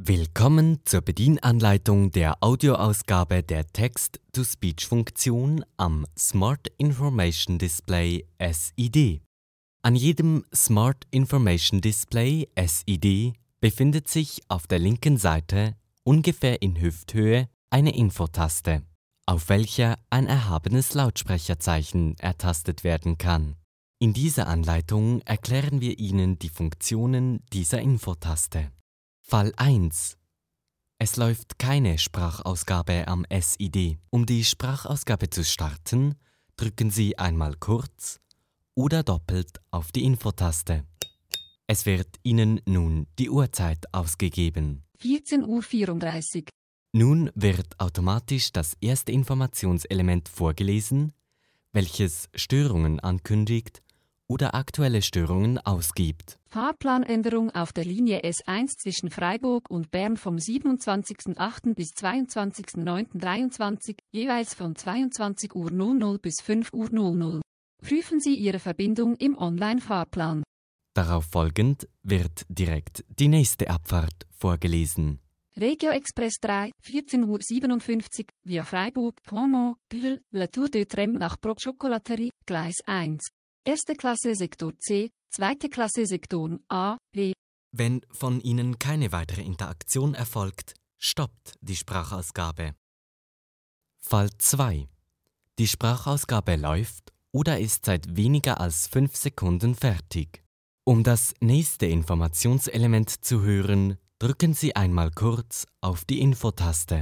Willkommen zur Bedienanleitung der Audioausgabe der Text-to-Speech-Funktion am Smart Information Display (SID). An jedem Smart Information Display (SID) befindet sich auf der linken Seite, ungefähr in Hüfthöhe, eine Infotaste, auf welcher ein erhabenes Lautsprecherzeichen ertastet werden kann. In dieser Anleitung erklären wir Ihnen die Funktionen dieser Infotaste. Fall 1. Es läuft keine Sprachausgabe am SID. Um die Sprachausgabe zu starten, drücken Sie einmal kurz oder doppelt auf die Infotaste. Es wird Ihnen nun die Uhrzeit ausgegeben. 14:34 Uhr. Nun wird automatisch das erste Informationselement vorgelesen, welches Störungen ankündigt oder aktuelle Störungen ausgibt. Fahrplanänderung auf der Linie S1 zwischen Freiburg und Bern vom 27.08. bis 22.09.23, jeweils von 22:00 Uhr bis 5:00 Uhr. Prüfen Sie Ihre Verbindung im Online-Fahrplan. Darauf folgend wird direkt die nächste Abfahrt vorgelesen. Regio Express 3, 14:57 Uhr, via Freiburg, Clermont, Bulle, La Tour de Trême nach Brock-Chocolaterie, Gleis 1. Erste Klasse Sektor C, zweite Klasse Sektoren A, B. Wenn von Ihnen keine weitere Interaktion erfolgt, stoppt die Sprachausgabe. Fall 2. Die Sprachausgabe läuft oder ist seit weniger als 5 Sekunden fertig. Um das nächste Informationselement zu hören, drücken Sie einmal kurz auf die Infotaste.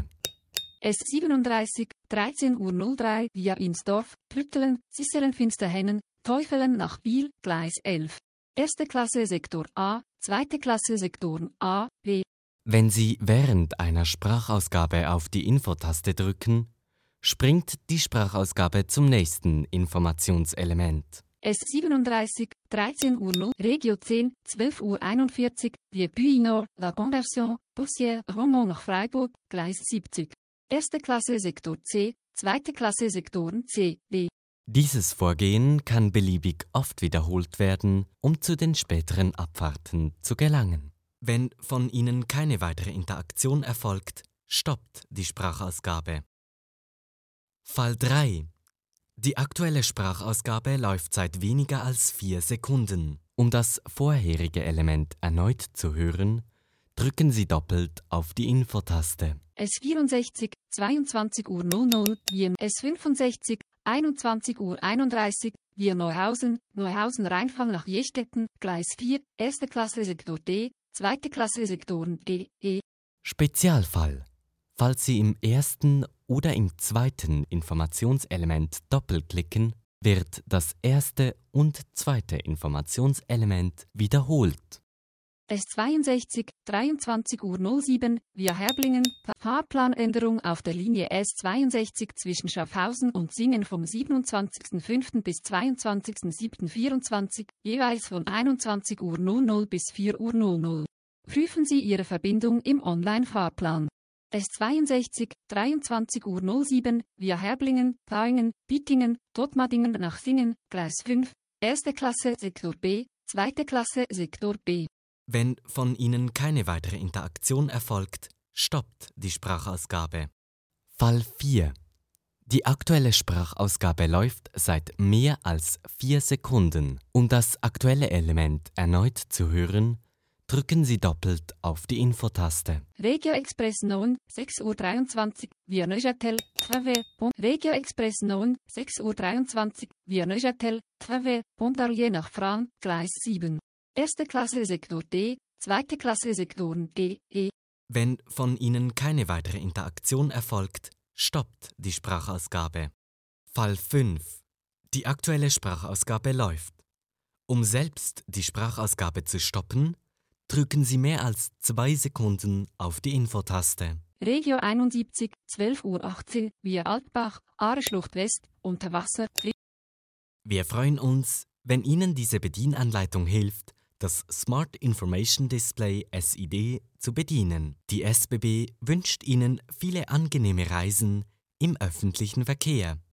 S37, 13:03 Uhr, via Insdorf, Püttelen, Sisselen Finsterhennen, Teufelen nach Biel, Gleis 11. Erste Klasse Sektor A, zweite Klasse Sektoren A, B. Wenn Sie während einer Sprachausgabe auf die Infotaste drücken, springt die Sprachausgabe zum nächsten Informationselement. S37, 13:00 Uhr, Regio 10, 12:41 Uhr, via Puy-Nord, La Conversion, Bossière, Romont nach Freiburg, Gleis 70. Erste Klasse Sektor C, zweite Klasse Sektoren C, D. Dieses Vorgehen kann beliebig oft wiederholt werden, um zu den späteren Abfahrten zu gelangen. Wenn von Ihnen keine weitere Interaktion erfolgt, stoppt die Sprachausgabe. Fall 3. Die aktuelle Sprachausgabe läuft seit weniger als 4 Sekunden. Um das vorherige Element erneut zu hören, drücken Sie doppelt auf die Infotaste. S64, 22:00 Uhr, via S65, 21:31 Uhr, via Neuhausen, Neuhausen-Rheinfall nach Jestetten, Gleis 4, erste Klasse Sektor D, zweite Klasse Sektoren D, E. Spezialfall. Falls Sie im ersten oder im zweiten Informationselement doppelklicken, wird das erste und zweite Informationselement wiederholt. S62, 23:07 Uhr, via Herblingen, Fahrplanänderung auf der Linie S62 zwischen Schaffhausen und Singen vom 27.05. bis 22.07.24, jeweils von 21:00 Uhr bis 4:00 Uhr. Prüfen Sie Ihre Verbindung im Online-Fahrplan. S62, 23:07 Uhr, via Herblingen, Thaingen, Bittingen, Dotmadingen nach Singen, Gleis 5, erste Klasse Sektor B, zweite Klasse Sektor B. Wenn von Ihnen keine weitere Interaktion erfolgt, stoppt die Sprachausgabe. Fall 4. Die aktuelle Sprachausgabe läuft seit mehr als 4 Sekunden. Um das aktuelle Element erneut zu hören, drücken Sie doppelt auf die Infotaste. Regio Express 9, 6:23 Uhr, via Neuchâtel, Travers, Regio Express 9, 6:23 Uhr, via Neuchâtel, Travers, Pontarlier nach Frans, Gleis 7. Erste Klasse Sektor D, zweite Klasse Sektoren D, E. Wenn von Ihnen keine weitere Interaktion erfolgt, stoppt die Sprachausgabe. Fall 5. Die aktuelle Sprachausgabe läuft. Um selbst die Sprachausgabe zu stoppen, drücken Sie mehr als 2 Sekunden auf die Infotaste. Regio 71, 12:18 Uhr, via Altbach, Aare-Schlucht West, Unterwasser. Wir freuen uns, wenn Ihnen diese Bedienanleitung hilft, das Smart Information Display SID zu bedienen. Die SBB wünscht Ihnen viele angenehme Reisen im öffentlichen Verkehr.